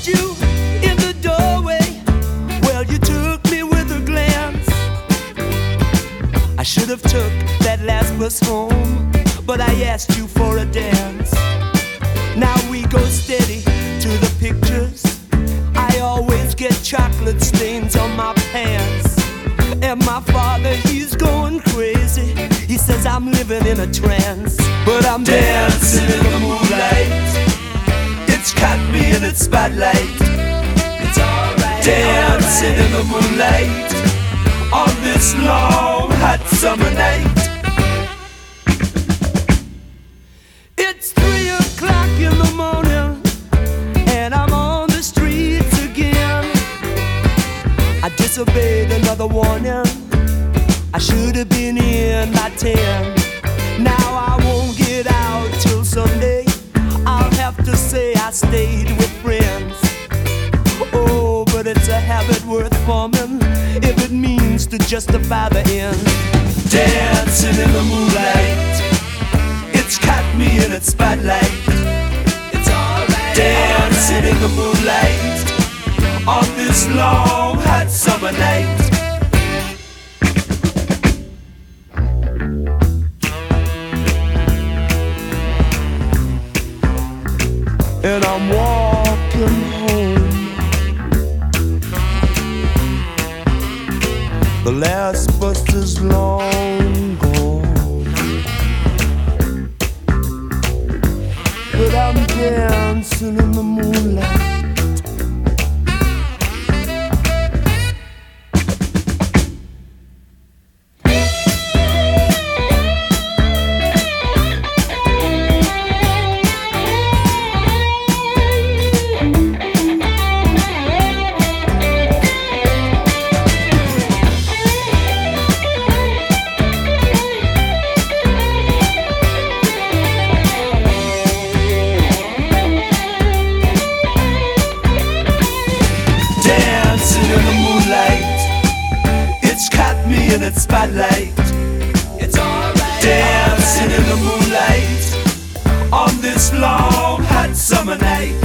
passed you in the doorway. Well, you took me with a glance. I should have took that last bus home, but I asked you for a dance. Now we go steady to the pictures. I always get chocolate stains on my pants. And my father, he's going crazy. He says I'm living in a trance. But I'm dancing in the moonlight. It's caught me in its spotlight. It's alright. Dancing in the moonlight on this long hot summer night. It's 3 o'clock in the morning, and I'm on the streets again. I disobeyed another warning. I should have been in by 10. Now I won't get out till Sunday. I'll have to say I stayed with friends. Oh, but it's a habit worth forming if it means to justify the end. Dancing in the moonlight, it's caught me in its spotlight. It's alright. Dancing in the moonlight on this long hot summer night. And I'm walking home. The last bus is long gone, but I'm dancing in the moonlight. In its spotlight, it's alright. Dancing in the moonlight on this long hot summer night.